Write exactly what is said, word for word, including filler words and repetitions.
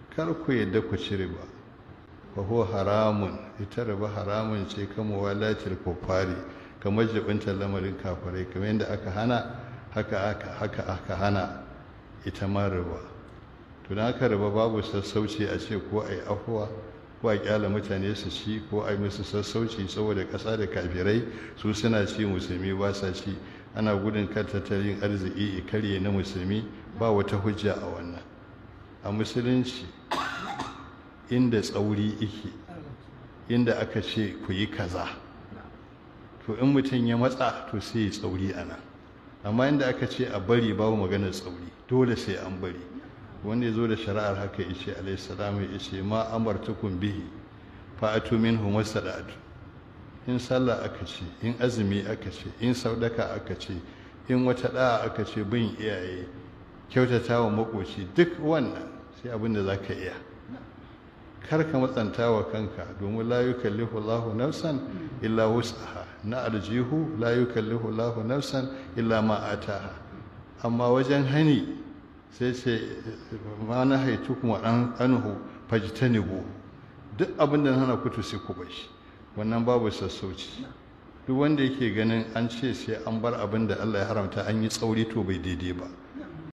kar ku yadda ku ci riba fa huwa haramun, ita riba haramun ce kama walatil kuffari, kamar jibintar lamarin kafirai, kamar yadda aka hana haka aka haka aka hana ita ma riba. to dan haka riba babu sassauci a ce ko ai afuwa ko a kyala mutane su ci ko ai musu sassauci saboda ƙasa da kafirai su suna ci musulmi ba sa ci, ana gudun kar tattalin arziki i karye na musulmi, ba wata hujja a wannan. A musulunci inda tsauri yake, inda aka ce ku yi kaza, to in mutum ya matsa to sai ya tsauri a nan. Amma inda aka ce a bari babu maganar tsauri, dole sai an bari. Wanda ya zo da shari'ar haka ya ce alaihi salamu ya ce ma amartukum bihi fa'atu minhu masada'atu. In sallah aka ce, in azumi aka ce, in saudaka aka ce, in wata da'a aka ce, bin iyaye, kyautata wa makoci, duk wannan sai abin da za ka iya. Kar ka matsanta wa kanka, domin la yukallifu Allahu nafsan illa wus'aha, na aljihu la yukallifu Allahu nafsan illa ma ataha. Amma wajen hani sai ce ma na haitu kuma an anhu fajtanibu, duk abin da na hana ku to sai ku bashi. Wannan babu sassauci. Duk wanda yake ganin an ce sai an bar abin da Allah ya haramta an yi tsauri to bai daidai ba.